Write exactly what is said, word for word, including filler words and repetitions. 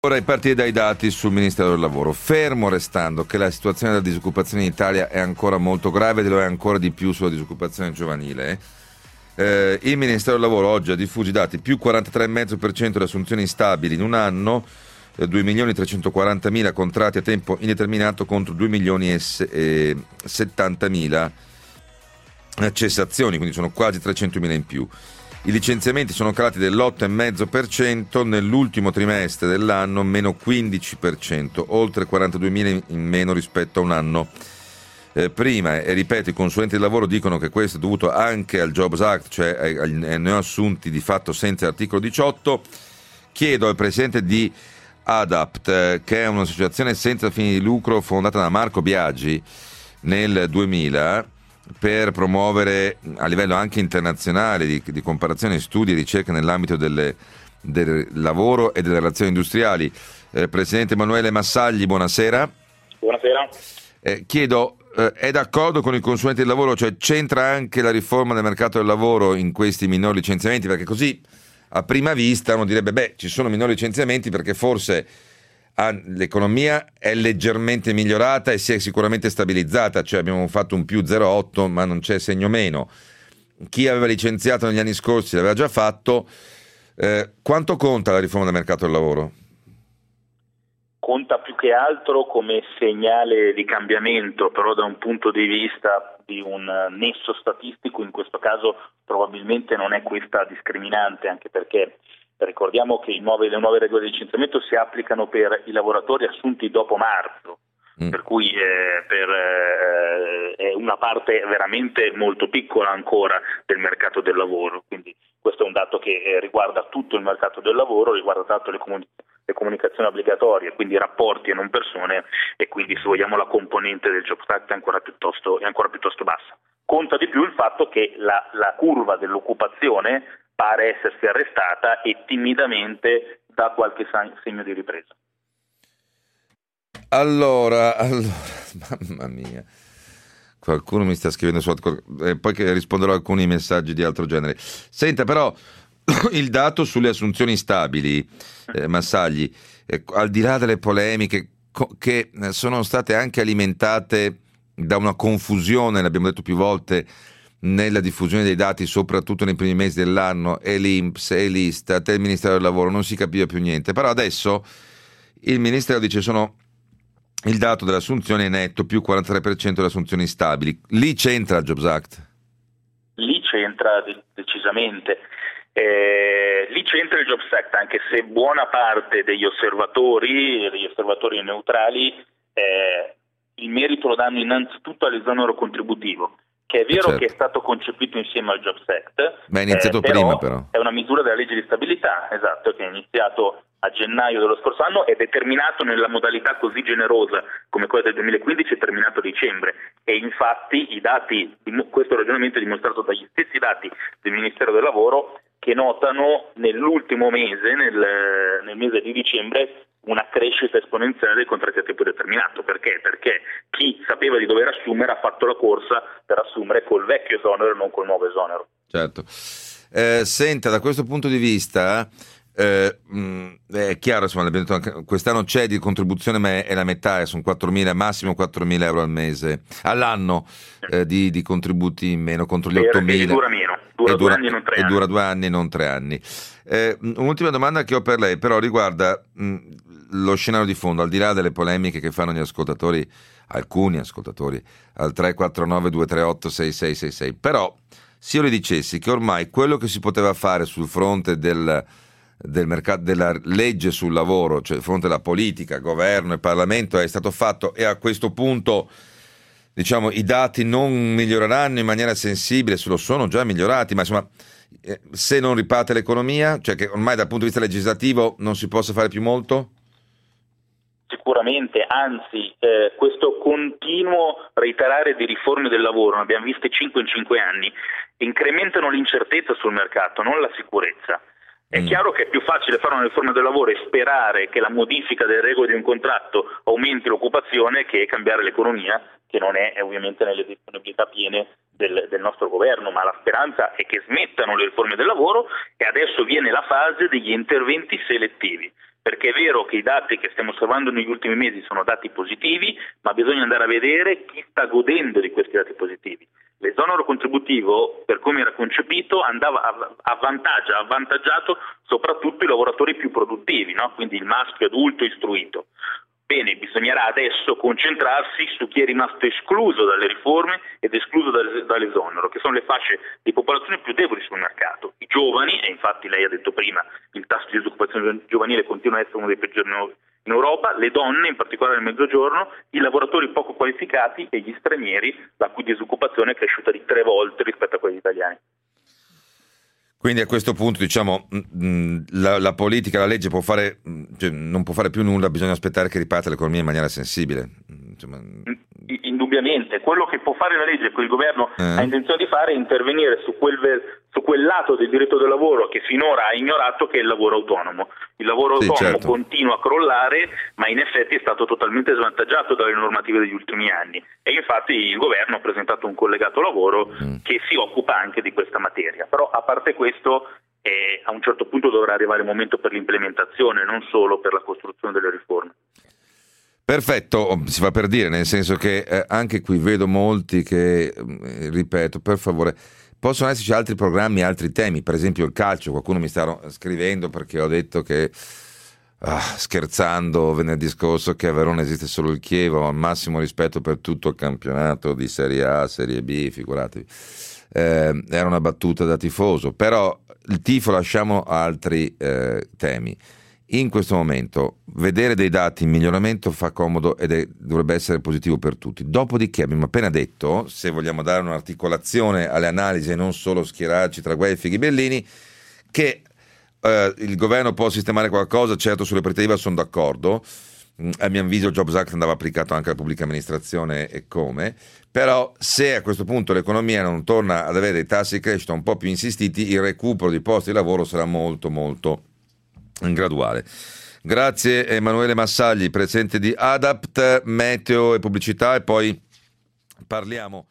Vorrei partire dai dati sul Ministero del Lavoro, fermo restando che la situazione della disoccupazione in Italia è ancora molto grave e lo è ancora di più sulla disoccupazione giovanile. Eh, il Ministero del Lavoro oggi ha diffuso i dati, più quarantatré virgola cinque per cento di assunzioni stabili in un anno, eh, due milioni trecentoquarantamila contratti a tempo indeterminato contro due milioni e settantamila cessazioni, quindi sono quasi trecentomila in più. I licenziamenti sono calati dell'otto virgola cinque per cento nell'ultimo trimestre dell'anno, meno quindici per cento, oltre quarantaduemila in meno rispetto a un anno eh, prima. E ripeto, i consulenti del lavoro dicono che questo è dovuto anche al Jobs Act, cioè ai, ai neoassunti di fatto senza l'articolo diciotto. Chiedo al presidente di ADAPT, eh, che è un'associazione senza fini di lucro fondata da Marco Biagi nel duemila, per promuovere a livello anche internazionale di, di comparazione, studi e ricerche nell'ambito delle, del lavoro e delle relazioni industriali. Eh, Presidente Emanuele Massagli, buonasera. Buonasera. Eh, chiedo, eh, è d'accordo con i consulenti del lavoro, cioè c'entra anche la riforma del mercato del lavoro in questi minori licenziamenti? Perché così a prima vista uno direbbe, beh, ci sono minori licenziamenti perché forse Ah, l'economia è leggermente migliorata e si è sicuramente stabilizzata, cioè abbiamo fatto un più zero virgola otto ma non c'è segno meno. Chi aveva licenziato negli anni scorsi l'aveva già fatto. Eh, quanto conta la riforma del mercato del lavoro? Conta più che altro come segnale di cambiamento, però da un punto di vista di un nesso statistico in questo caso probabilmente non è questa discriminante, anche perché ricordiamo che i nuovi, le nuove regole di licenziamento si applicano per i lavoratori assunti dopo marzo, mm. per cui eh, per, eh, è una parte veramente molto piccola ancora del mercato del lavoro, quindi questo è un dato che eh, riguarda tutto il mercato del lavoro, riguarda tanto le, comuni- le comunicazioni obbligatorie, quindi rapporti e non persone, e quindi se vogliamo la componente del Jobs Act è ancora piuttosto, è ancora piuttosto bassa. Conta di più il fatto che la, la curva dell'occupazione pare essersi arrestata e timidamente dà qualche segno di ripresa. Allora, allora, mamma mia, qualcuno mi sta scrivendo su, eh, poi che risponderò a alcuni messaggi di altro genere. Senta, però il dato sulle assunzioni stabili, eh, Massagli, eh, al di là delle polemiche co- che sono state anche alimentate da una confusione, l'abbiamo detto più volte, nella diffusione dei dati, soprattutto nei primi mesi dell'anno, e l'I N P S e l'Istat e il Ministero del Lavoro, non si capiva più niente. Però adesso il Ministero dice sono il dato delle assunzioni è netto, più quarantatré per cento delle assunzioni stabili. Lì c'entra il Jobs Act? Lì c'entra de- decisamente. Eh, lì c'entra il Jobs Act, anche se buona parte degli osservatori, degli osservatori neutrali, eh, il merito lo danno innanzitutto all'esonero contributivo, che è vero certo. che è stato concepito insieme al Jobs Act, ma è iniziato eh, però prima però. È una misura della legge di stabilità, esatto, che è iniziato a gennaio dello scorso anno ed è terminato nella modalità così generosa come quella del duemilaquindici, è terminato a dicembre, e infatti i dati, questo ragionamento è dimostrato dagli stessi dati del Ministero del Lavoro, che notano nell'ultimo mese, nel, nel mese di dicembre, una crescita esponenziale dei contratti a tempo determinato. Perché? Perché chi sapeva di dover assumere ha fatto la corsa per assumere col vecchio esonero e non col nuovo esonero. Certo. Eh, senta, da questo punto di vista eh, mh, è chiaro, insomma, l'abbiamo detto anche, quest'anno c'è di contribuzione, ma è, è la metà, sono quattromila, massimo quattromila euro al mese, all'anno eh, di, di contributi in meno contro gli ottomila. E dura meno, dura, dura due anni e non tre e anni. dura due anni e non tre anni. Eh, un'ultima domanda che ho per lei, però riguarda mh, lo scenario di fondo, al di là delle polemiche che fanno gli ascoltatori, alcuni ascoltatori, al tre quattro nove due tre otto sei sei sei sei. Però se io le dicessi che ormai quello che si poteva fare sul fronte del, del mercato, della legge sul lavoro, cioè sul fronte della politica, governo e Parlamento, è stato fatto, e a questo punto diciamo i dati non miglioreranno in maniera sensibile, se lo sono già migliorati, ma insomma eh, se non riparte l'economia, cioè che ormai dal punto di vista legislativo non si possa fare più molto? Sicuramente, anzi eh, questo continuo reiterare di riforme del lavoro, ne abbiamo viste cinque in cinque anni, incrementano l'incertezza sul mercato, non la sicurezza. È mm. chiaro che è più facile fare una riforma del lavoro e sperare che la modifica delle regole di un contratto aumenti l'occupazione che cambiare l'economia, che non è, è ovviamente nelle disponibilità piene del, del nostro governo, ma la speranza è che smettano le riforme del lavoro e adesso viene la fase degli interventi selettivi. perché è vero che i dati che stiamo osservando negli ultimi mesi sono dati positivi, ma bisogna andare a vedere chi sta godendo di questi dati positivi. L'esonero contributivo, per come era concepito, andava avvantaggia, ha avvantaggiato soprattutto i lavoratori più produttivi, no? Quindi il maschio adulto istruito. Bene, bisognerà adesso concentrarsi su chi è rimasto escluso dalle riforme ed escluso dall'esonero, che sono le fasce di popolazione più deboli sul mercato. I giovani, e infatti lei ha detto prima, il tasso di disoccupazione giovanile continua a essere uno dei peggiori in Europa, le donne, in particolare nel mezzogiorno, i lavoratori poco qualificati e gli stranieri, la cui disoccupazione è cresciuta di tre volte rispetto a quelli italiani. Quindi a questo punto, diciamo, la, la politica, la legge può fare, cioè, non può fare più nulla, bisogna aspettare che riparte l'economia in maniera sensibile. Insomma... Indubbiamente, quello che può fare la legge e che il governo eh. ha intenzione di fare è intervenire su quel, su quel lato del diritto del lavoro che finora ha ignorato, che è il lavoro autonomo. Il lavoro sì, autonomo certo. continua a crollare, ma in effetti è stato totalmente svantaggiato dalle normative degli ultimi anni, e infatti il governo ha presentato un collegato lavoro mm. che si occupa anche di questa materia. Però a parte questo, eh, a un certo punto dovrà arrivare il momento per l'implementazione, non solo per la costruzione delle riforme. Perfetto, si fa per dire, nel senso che eh, anche qui vedo molti che, eh, ripeto, per favore, possono esserci altri programmi, altri temi, per esempio il calcio. Qualcuno mi sta scrivendo perché ho detto che, ah, scherzando venerdì scorso, che a Verona esiste solo il Chievo, al massimo rispetto per tutto il campionato di Serie A, Serie B, figuratevi. Eh, era una battuta da tifoso, però il tifo lasciamo altri eh, temi. In questo momento vedere dei dati in miglioramento fa comodo ed è, dovrebbe essere positivo per tutti. Dopodiché abbiamo appena detto, se vogliamo dare un'articolazione alle analisi e non solo schierarci tra guai e fighi bellini, che eh, il governo può sistemare qualcosa. Certo, sulle partite I V A sono d'accordo, a mio avviso il Jobs Act andava applicato anche alla pubblica amministrazione e come, però se a questo punto l'economia non torna ad avere dei tassi di crescita un po' più insistiti, il recupero di posti di lavoro sarà molto molto graduale. Grazie Emanuele Massagli, presidente di Adapt, Meteo e Pubblicità, e poi parliamo